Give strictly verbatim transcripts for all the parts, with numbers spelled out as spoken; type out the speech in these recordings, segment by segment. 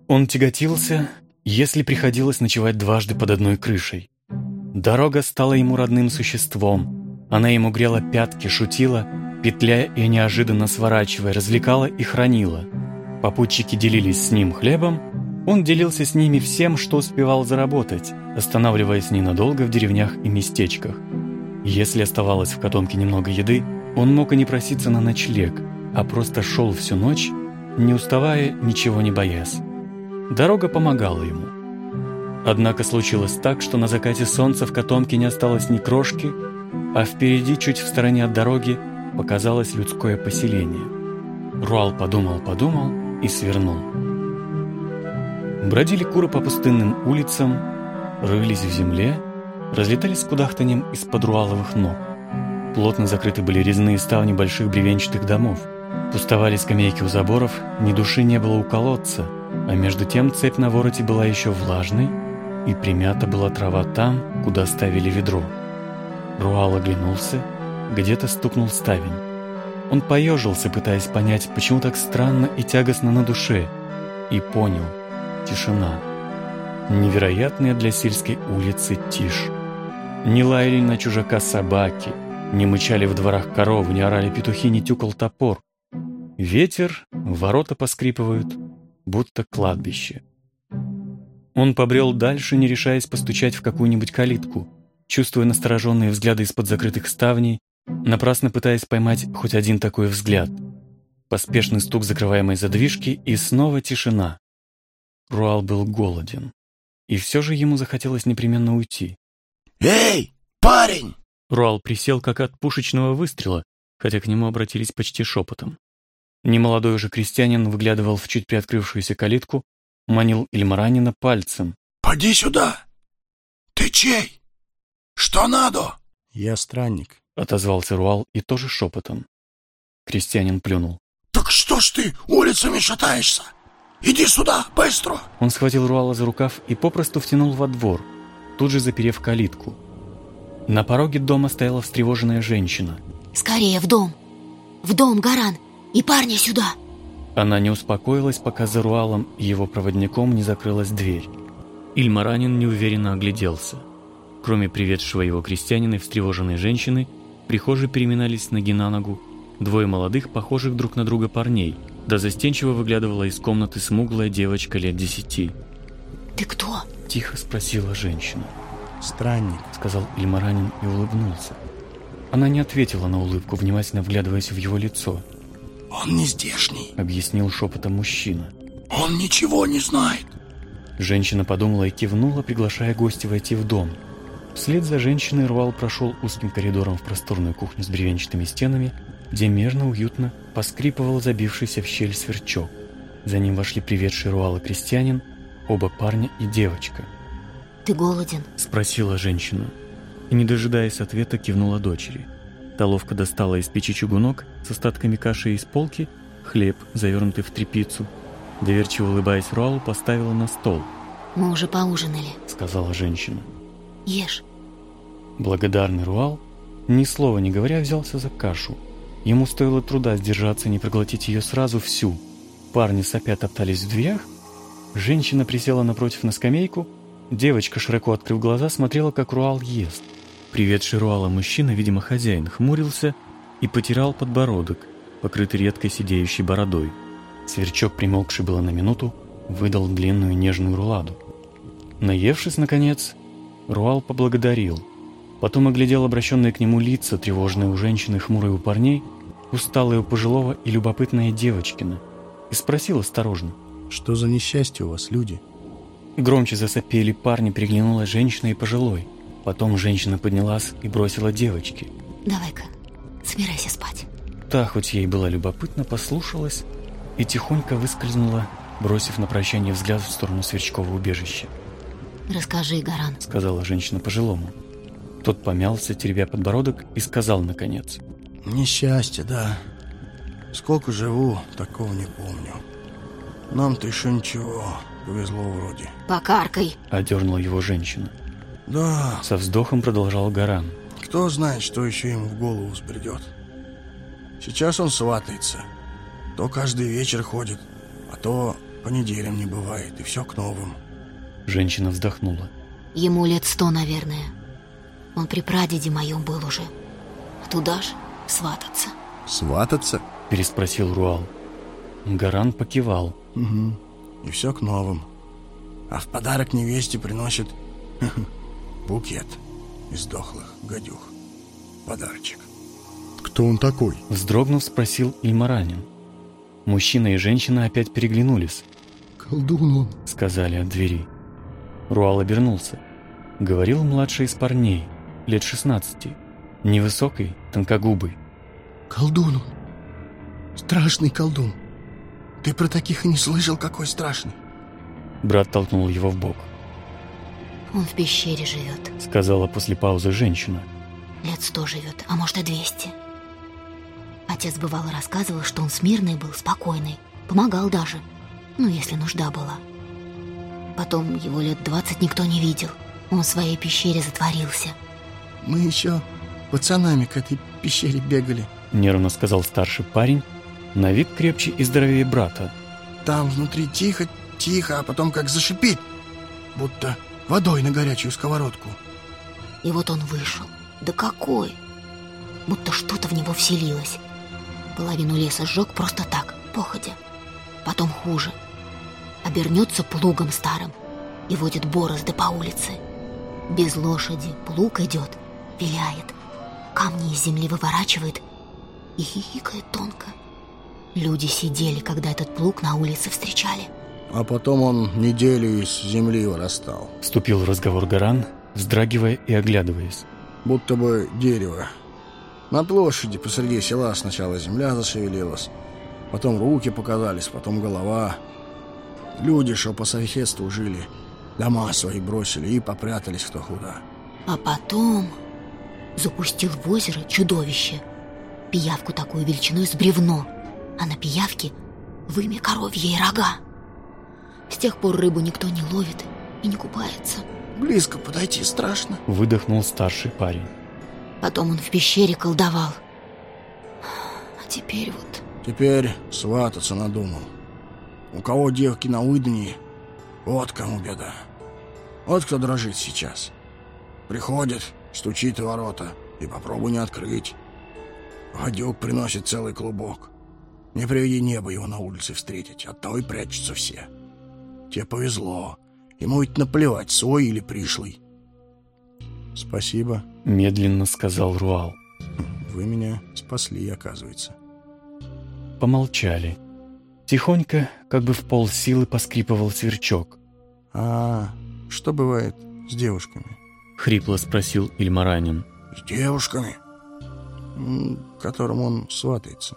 Он тяготился, если приходилось ночевать дважды под одной крышей. Дорога стала ему родным существом. Она ему грела пятки, шутила, петляя и неожиданно сворачивая, развлекала и хранила. Попутчики делились с ним хлебом, он делился с ними всем, что успевал заработать, останавливаясь ненадолго в деревнях и местечках. Если оставалось в котомке немного еды, он мог и не проситься на ночлег, а просто шел всю ночь, не уставая, ничего не боясь. Дорога помогала ему. Однако случилось так, что на закате солнца в котомке не осталось ни крошки, а впереди, чуть в стороне от дороги, показалось людское поселение. Руал подумал-подумал и свернул. Бродили куры по пустынным улицам, рылись в земле, разлетались с кудахтаньем из-под руаловых ног. Плотно закрыты были резные ставни больших бревенчатых домов. Пустовали скамейки у заборов, ни души не было у колодца, а между тем цепь на вороте была еще влажной, и примята была трава там, куда ставили ведро. Руал оглянулся, где-то стукнул ставень. Он поежился, пытаясь понять, почему так странно и тягостно на душе, и понял — тишина. Невероятная для сельской улицы тишь. Не лаяли на чужака собаки, не мычали в дворах коровы, не орали петухи, не тюкал топор. Ветер, ворота поскрипывают, будто кладбище. Он побрел дальше, не решаясь постучать в какую-нибудь калитку, чувствуя настороженные взгляды из-под закрытых ставней, напрасно пытаясь поймать хоть один такой взгляд. Поспешный стук закрываемой задвижки, и снова тишина. Руал был голоден, и все же ему захотелось непременно уйти. «Эй, парень!» Руал присел, как от пушечного выстрела, хотя к нему обратились почти шепотом. Немолодой уже крестьянин выглядывал в чуть приоткрывшуюся калитку, манил Ильмаранина пальцем. «Поди сюда! Ты чей? Что надо?» «Я странник», — отозвался Руал и тоже шепотом. Крестьянин плюнул. «Так что ж ты улицами шатаешься? Иди сюда, быстро!» Он схватил Руала за рукав и попросту втянул во двор, тут же заперев калитку. На пороге дома стояла встревоженная женщина. «Скорее в дом! В дом, Гаран! И парня сюда!» Она не успокоилась, пока за Руалом и его проводником не закрылась дверь. Ильмаранин неуверенно огляделся. Кроме приведшего его крестьянина и встревоженной женщины, в прихожей переминались с ноги на ногу двое молодых, похожих друг на друга парней, да застенчиво выглядывала из комнаты смуглая девочка лет десяти. «Ты кто?» — тихо спросила женщина. «Странник», — сказал Ильмаранин и улыбнулся. Она не ответила на улыбку, внимательно вглядываясь в его лицо. «Он не здешний», — объяснил шепотом мужчина. «Он ничего не знает». Женщина подумала и кивнула, приглашая гостя войти в дом. Вслед за женщиной Руал прошел узким коридором в просторную кухню с бревенчатыми стенами, где мерно, уютно поскрипывал забившийся в щель сверчок. За ним вошли приведший Руала крестьянин, оба парня и девочка. «Ты голоден?» — спросила женщина. И, не дожидаясь ответа, кивнула дочери. Та ловко достала из печи чугунок с остатками каши из полки, хлеб, завернутый в тряпицу. Доверчиво улыбаясь Руалу, поставила на стол. «Мы уже поужинали», — сказала женщина. «Ешь». Благодарный Руал, ни слова не говоря, взялся за кашу. Ему стоило труда сдержаться и не проглотить ее сразу всю. Парни сопя топтались в дверях. Женщина присела напротив на скамейку. Девочка, широко открыв глаза, смотрела, как Руал ест. Приведший Руала мужчина, видимо, хозяин, хмурился и потирал подбородок, покрытый редкой сидеющей бородой. Сверчок, примолкший было на минуту, выдал длинную нежную руладу. Наевшись, наконец, Руал поблагодарил. Потом оглядел обращенные к нему лица, тревожные у женщины, хмурые у парней, усталые у пожилого и любопытная девочкина, и спросил осторожно: «Что за несчастье у вас, люди?» Громче засопели парни, приглянулась женщина и пожилой. Потом женщина поднялась и бросила девочке: «Давай-ка, собирайся спать». Та, хоть ей была любопытна, послушалась и тихонько выскользнула, бросив на прощание взгляд в сторону Сверчкова убежища. «Расскажи, Гаран», — сказала женщина пожилому. Тот помялся, теребя подбородок, и сказал наконец: «Несчастье, да. Сколько живу, такого не помню. Нам-то еще ничего, повезло вроде». «Покаркай», — одернула его женщина. «Да». Со вздохом продолжал Гаран. «Кто знает, что еще ему в голову взбредет. Сейчас он сватается. То каждый вечер ходит, а то По неделям не бывает, и все к новым. Женщина вздохнула. Ему лет сто, наверное. Он при прадеде моем был уже. Туда ж свататься. Свататься? Переспросил Руал. Гаран покивал. Угу. И все к новым. А в подарок невесте приносит букет из дохлых гадюх. Подарочек. Кто он такой? Вздрогнув, спросил Ильмаранин. Мужчина и женщина опять переглянулись. Колдун он, сказали от двери. Руал обернулся. Говорил младший из парней, лет шестнадцати. Невысокий, тонкогубый. Колдун он. Страшный колдун. Ты про таких и не слышал, какой страшный. Брат толкнул его в бок. Он в пещере живет, сказала после паузы женщина. Лет сто живет, а может и двести. Отец бывало рассказывал, что он смирный был, спокойный. Помогал даже, ну если нужда была. Потом его лет двадцать никто не видел. Он в своей пещере затворился. Мы еще пацанами к этой пещере бегали, нервно сказал старший парень, на вид крепче и здоровее брата. Там внутри тихо, тихо, а потом как зашипит, будто водой на горячую сковородку. И вот он вышел. Да какой! Будто что-то в него вселилось. Половину леса сжег просто так, походя. Потом хуже. Обернется плугом старым и водит борозды по улице. Без лошади плуг идет, виляет, камни из земли выворачивает и хихикает тонко. Люди сидели, когда этот плуг на улице встречали. А потом он неделю из земли вырастал. Вступил в разговор Гаран, вздрагивая и оглядываясь. Будто бы дерево. На площади посреди села сначала земля зашевелилась, потом руки показались, потом голова. Люди, что по соседству жили, дома свои бросили и попрятались кто куда. А потом запустил в озеро чудовище. Пиявку такую величиной с бревно, а на пиявке вымя коровье и рога. С тех пор рыбу никто не ловит и не купается. Близко подойти страшно, выдохнул старший парень. Потом он в пещере колдовал. А теперь вот... Теперь свататься надумал. У кого девки на выданье, вот кому беда. Вот кто дрожит сейчас. Приходит, стучит в ворота, и попробуй не открыть. Гадюк приносит целый клубок. Не приведи небо его на улице встретить, оттого и прячутся все. Тебе повезло. Ему ведь наплевать, свой или пришлый. Спасибо, медленно сказал Руал. Вы меня спасли, оказывается. Помолчали. Тихонько, как бы в полсилы, поскрипывал сверчок. А что бывает с девушками? Хрипло спросил Ильмаранин. С девушками? К которым он сватается.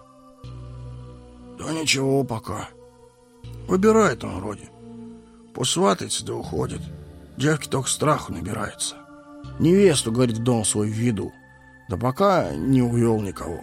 Да ничего пока. Выбирает он вроде. Посватается да уходит. Девки только страху набираются. Невесту, говорит, в дом свой введу. Да пока не увел никого.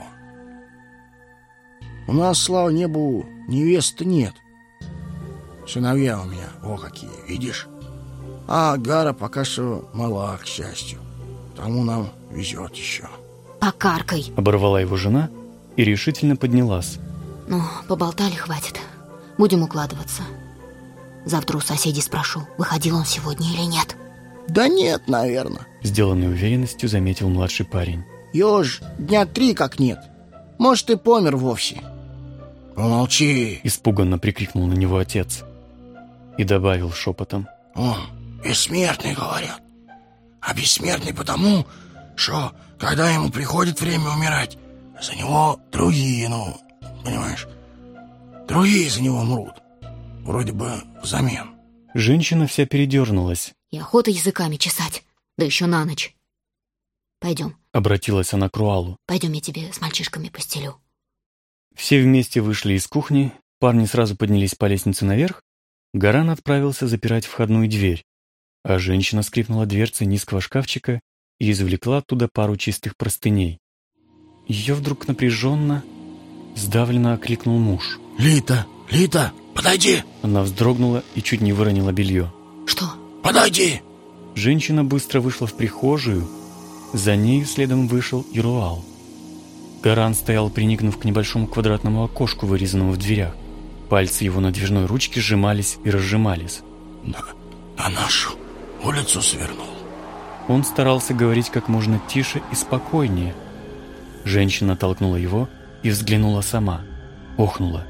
У нас, слава небу, невесты нет. Сыновья у меня, о какие, видишь? А Гара пока что мала, к счастью. Тому нам везет еще. Покаркай, оборвала его жена и решительно поднялась. Ну, поболтали, хватит. Будем укладываться. Завтра у соседей спрошу, выходил он сегодня или нет. Да нет, наверное. Сделанной уверенностью заметил младший парень. Его ж дня три как нет. Может, и помер вовсе. Помолчи. Испуганно прикрикнул на него отец. И добавил шепотом. Он бессмертный, говорят. А бессмертный потому, что, когда ему приходит время умирать, за него другие, ну, понимаешь, другие за него мрут. Вроде бы взамен. Женщина вся передернулась. И охота языками чесать, да еще на ночь. Пойдем. Обратилась она к Руалу. Пойдем, я тебе с мальчишками постелю. Все вместе вышли из кухни, парни сразу поднялись по лестнице наверх. Гаран отправился запирать входную дверь, а женщина скрипнула дверцей низкого шкафчика и извлекла оттуда пару чистых простыней. Ее вдруг напряженно, сдавленно окликнул муж. «Лита! Лита! Подойди!» Она вздрогнула и чуть не выронила белье. «Что?» «Подойди!» Женщина быстро вышла в прихожую, за нею следом вышел и Руал. Гаран стоял, приникнув к небольшому квадратному окошку, вырезанному в дверях. Пальцы его на дверной ручке сжимались и разжимались. Да, на нашу улицу свернул. Он старался говорить как можно тише и спокойнее. Женщина толкнула его и взглянула сама. Охнула.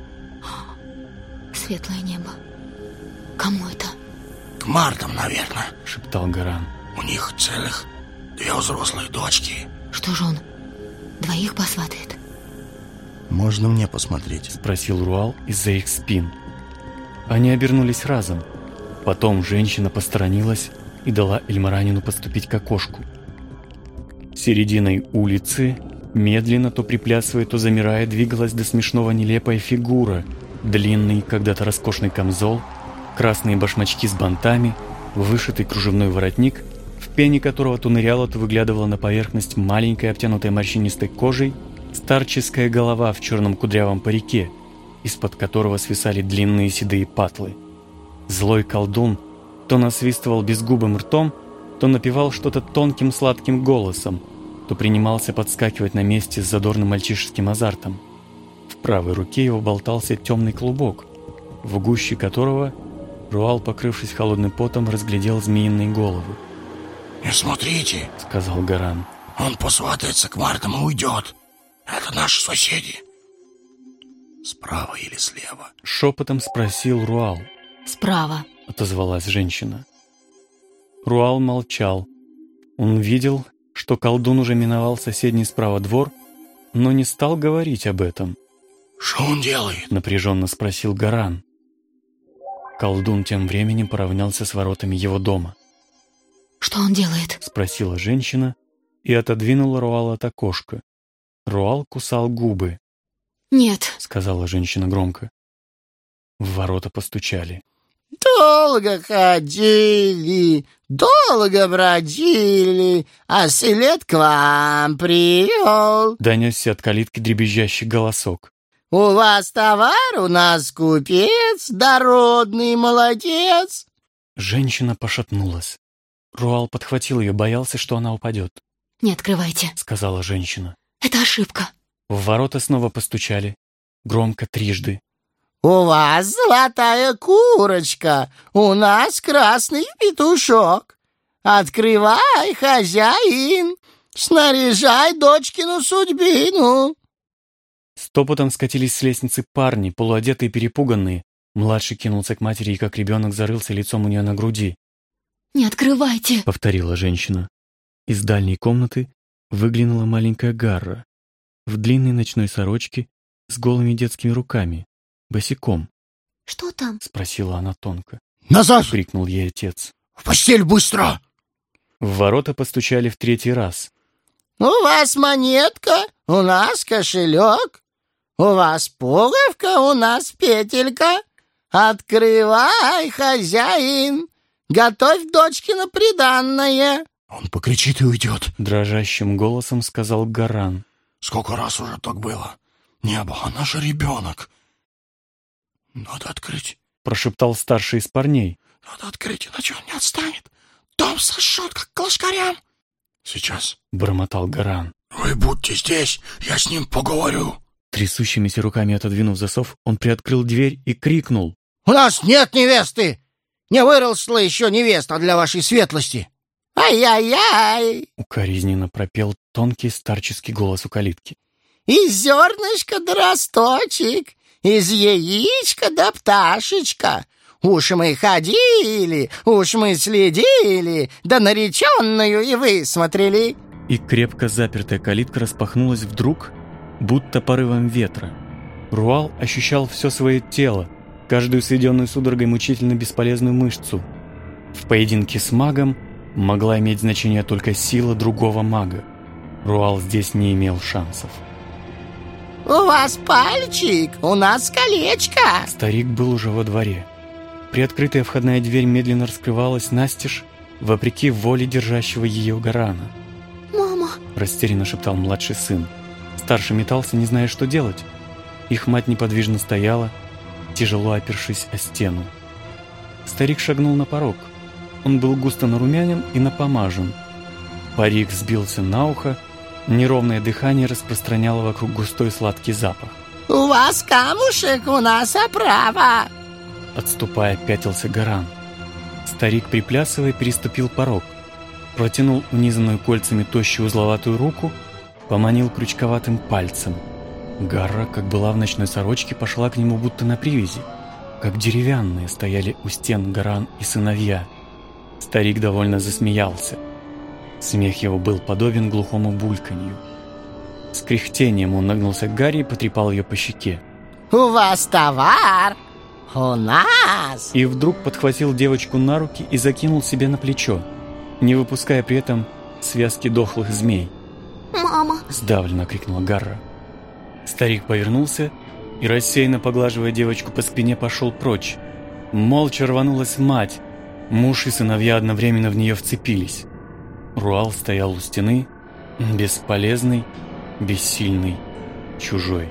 Светлое небо. Кому это? К Мартам, наверное, шептал Гаран. У них целых две взрослые дочки. Что же он, двоих посватает? Можно мне посмотреть? Спросил Руал из-за их спин. Они обернулись разом. Потом женщина посторонилась и дала Эльмаранину подступить к окошку. Серединой улицы, медленно, то приплясывая, то замирая, двигалась до смешного нелепая фигура. Длинный, когда-то роскошный камзол, красные башмачки с бантами, вышитый кружевной воротник, в пене которого то ныряла, то выглядывала на поверхность маленькая, обтянутая морщинистой кожей, старческая голова в черном кудрявом парике, из-под которого свисали длинные седые патлы. Злой колдун то насвистывал безгубым ртом, то напевал что-то тонким сладким голосом, то принимался подскакивать на месте с задорным мальчишеским азартом. В правой руке его болтался темный клубок, в гуще которого Руал, покрывшись холодным потом, разглядел змеиные головы. «Не смотрите», — сказал Гаран. «Он посватается к Мартам и уйдет. Это наши соседи. Справа или слева?» Шепотом спросил Руал. «Справа», — отозвалась женщина. Руал молчал. Он видел, что колдун уже миновал соседний справа двор, но не стал говорить об этом. «Что он делает?» — напряженно спросил Гаран. Колдун тем временем поравнялся с воротами его дома. «Что он делает?» — спросила женщина и отодвинула Руала от окошка. Руал кусал губы. «Нет», — сказала женщина громко. В ворота постучали. «Долго ходили, долго бродили, а след к вам привел», — донесся от калитки дребезжащий голосок. «У вас товар, у нас купец, дородный молодец». Женщина пошатнулась. Руал подхватил ее, боялся, что она упадет. «Не открывайте», — сказала женщина. «Это ошибка». В ворота снова постучали. Громко трижды. «У вас золотая курочка, у нас красный петушок. Открывай, хозяин, снаряжай дочкину судьбину». Стопотом скатились с лестницы парни, полуодетые и перепуганные. Младший кинулся к матери и, как ребенок, зарылся лицом у нее на груди. «Не открывайте», — повторила женщина. Из дальней комнаты выглянула маленькая Гарра в длинной ночной сорочке с голыми детскими руками, босиком. «Что там?» — спросила она тонко. «Назад!» — крикнул ей отец. «В постель быстро!» В ворота постучали в третий раз. «У вас монетка, у нас кошелек, у вас пуговка, у нас петелька. Открывай, хозяин, готовь дочкино приданное». «Он покричит и уйдет», — дрожащим голосом сказал Гаран. «Сколько раз уже так было? Небо, она же ребенок. Надо открыть», — прошептал старший из парней. «Надо открыть, иначе он не отстанет. Дом сожжет, как к лошкарям». «Сейчас», — бормотал Гаран. «Вы будьте здесь, я с ним поговорю». Трясущимися руками отодвинув засов, он приоткрыл дверь и крикнул. «У нас нет невесты! Не выросла еще невеста для вашей светлости!» «Ай-яй-яй!» — укоризненно пропел тонкий старческий голос у калитки. «Из зернышка да росточек, из яичка да пташечка. Уж мы ходили, уж мы следили, да нареченную и высмотрели». И крепко запертая калитка распахнулась вдруг, будто порывом ветра. Руал ощущал все свое тело, каждую сведенную судорогой мучительно бесполезную мышцу. В поединке с магом могла иметь значение только сила другого мага. Руал здесь не имел шансов. «У вас пальчик, у нас колечко». Старик был уже во дворе. Приоткрытая входная дверь медленно раскрывалась настежь, вопреки воле держащего ее Гарана. «Мама!» — растерянно шептал младший сын. Старший метался, не зная, что делать. Их мать неподвижно стояла, тяжело опершись о стену. Старик шагнул на порог. Он был густо нарумянен и напомажен. Парик взбился на ухо, неровное дыхание распространяло вокруг густой сладкий запах. У вас камушек, у нас оправа. Отступая, пятился Гаран. Старик, приплясывая, переступил порог, протянул унизанную кольцами тощую узловатую руку, поманил крючковатым пальцем. Гарра, как была в ночной сорочке, пошла к нему будто на привязи. Как деревянные стояли у стен Гаран и сыновья. Старик довольно засмеялся. Смех его был подобен глухому бульканью. С кряхтением он нагнулся к Гарри и потрепал ее по щеке. У вас товар, у нас. И вдруг подхватил девочку на руки и закинул себе на плечо, не выпуская при этом связки дохлых змей. «Мама!» — сдавленно крикнула Гарра. Старик повернулся и, рассеянно поглаживая девочку по спине, пошел прочь. Молча рванулась мать. Муж и сыновья одновременно в нее вцепились. Руал стоял у стены, бесполезный, бессильный, чужой.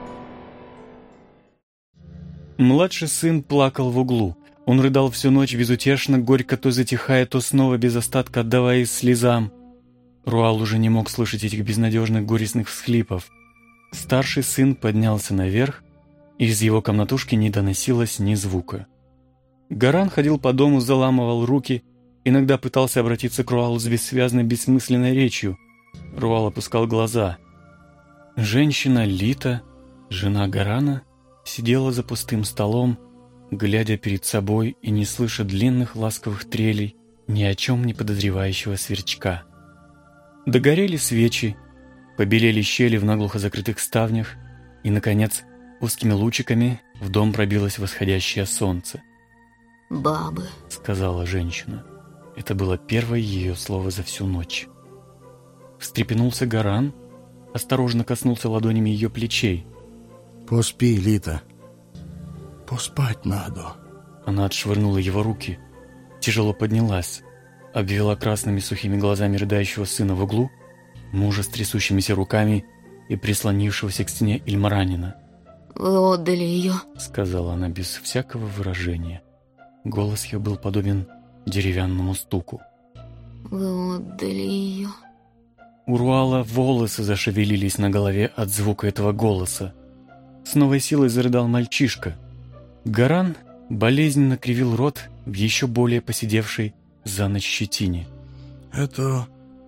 Младший сын плакал в углу. Он рыдал всю ночь безутешно, горько то затихая, то снова без остатка отдаваясь слезам. Руал уже не мог слышать этих безнадежных горестных всхлипов. Старший сын поднялся наверх, и из его комнатушки не доносилось ни звука. Гаран ходил по дому, заламывал руки, иногда пытался обратиться к Руалу с бессвязной, бессмысленной речью. Руал опускал глаза. Женщина Лита, жена Гарана, сидела за пустым столом, глядя перед собой и не слыша длинных ласковых трелей ни о чем не подозревающего сверчка. Догорели свечи, побелели щели в наглухо закрытых ставнях, и, наконец, узкими лучиками в дом пробилось восходящее солнце. «Бабы», — сказала женщина. Это было первое ее слово за всю ночь. Встрепенулся Гаран, осторожно коснулся ладонями ее плечей. Поспи, Лита. Поспать надо. Она отшвырнула его руки, тяжело поднялась, обвела красными сухими глазами рыдающего сына в углу, мужа с трясущимися руками и прислонившегося к стене Ильмаранина. «Вы отдали ее», — сказала она без всякого выражения. Голос ее был подобен деревянному стуку. «Вы отдали ее». У Руала волосы зашевелились на голове от звука этого голоса. С новой силой зарыдал мальчишка. Гаран болезненно кривил рот в еще более поседевшей за ночь щетине. Это...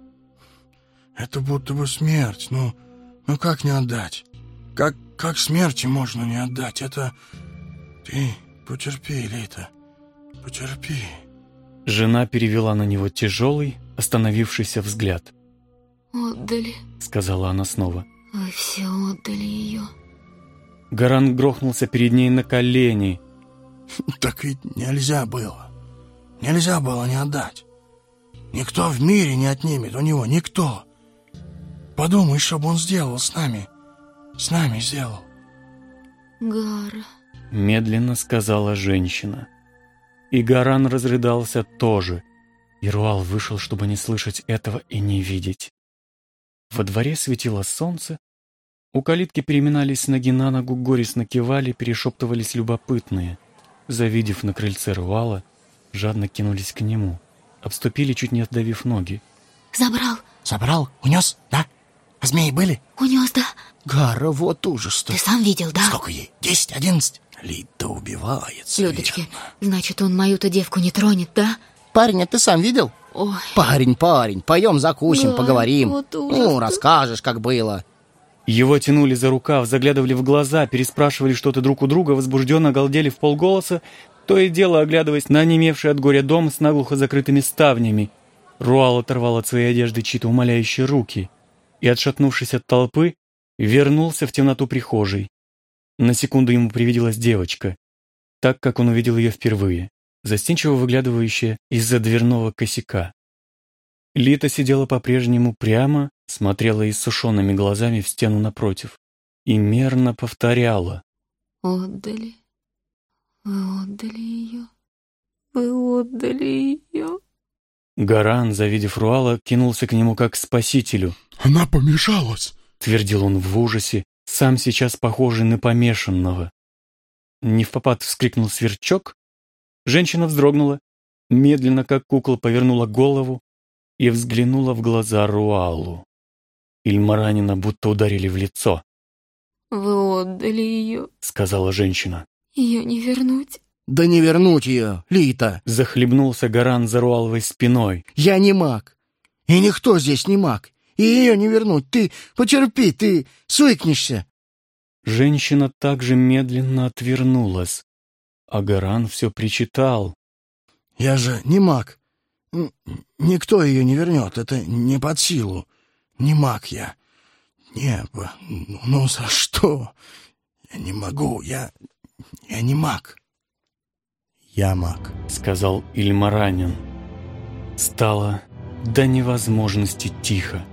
это будто бы смерть. Ну, ну как не отдать? Как, как смерти можно не отдать? Это... Ты потерпи, Лита, потерпи. Жена перевела на него тяжелый, остановившийся взгляд. «Отдали», — сказала она снова. «Вы все отдали ее». Гаран грохнулся перед ней на колени. Так ведь нельзя было. Нельзя было не отдать. Никто в мире не отнимет у него, никто. Подумай, что бы он сделал с нами. С нами сделал. «Гара», — медленно сказала женщина. И Гаран разрыдался тоже. И Руал вышел, чтобы не слышать этого и не видеть. Во дворе светило солнце. У калитки переминались с ноги на ногу, горестно кивали, перешептывались любопытные. Завидев на крыльце Руала, жадно кинулись к нему. Обступили, чуть не отдавив ноги. «Забрал». Забрал? Унес? Да? А змеи были? «Унес, да». Гара, вот ужас-то. Ты сам видел, да? Сколько ей? Десять, одиннадцать? Лита убивается. Людочки, верно. значит, он мою-то девку не тронет, да? Парень, а ты сам видел? Ой. Парень, парень, пойдем закусим, Да, поговорим. вот ужас. Ну, расскажешь, как было. Его тянули за рукав, заглядывали в глаза, переспрашивали что-то друг у друга, возбужденно галдели в полголоса, то и дело оглядываясь на онемевший от горя дом с наглухо закрытыми ставнями. Руал оторвал от своей одежды чьи-то умоляющие руки и, отшатнувшись от толпы, вернулся в темноту прихожей. На секунду ему привиделась девочка, так, как он увидел ее впервые, застенчиво выглядывающая из-за дверного косяка. Лита сидела по-прежнему прямо, смотрела иссушенными глазами в стену напротив и мерно повторяла. «Отдали. Вы отдали ее. Вы отдали ее». Гаран, завидев Руала, кинулся к нему как к спасителю. Она помешалась, Твердил он в ужасе, сам сейчас похожий на помешанного. Невпопад вскрикнул сверчок. Женщина вздрогнула, медленно, как кукла, повернула голову и взглянула в глаза Руалу. Ильмаранина будто ударили в лицо. Вы отдали ее, сказала женщина. ее не вернуть. Да не вернуть ее, Лита. Захлебнулся Гаран за Руаловой спиной. Я не маг. И никто здесь не маг. И ее не вернуть. Ты потерпи, ты свыкнешься. Женщина также медленно отвернулась, а Гаран все причитал. Я же не маг. Никто ее не вернет. Это не под силу. Не маг я. Небо. Ну за что? Я не могу. Я... Я не маг. Я маг, сказал Ильмаранин. Стало до невозможности тихо.